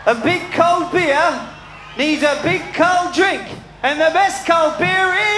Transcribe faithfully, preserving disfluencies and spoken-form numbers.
A big cold beer needs a big cold drink. And the best cold beer is...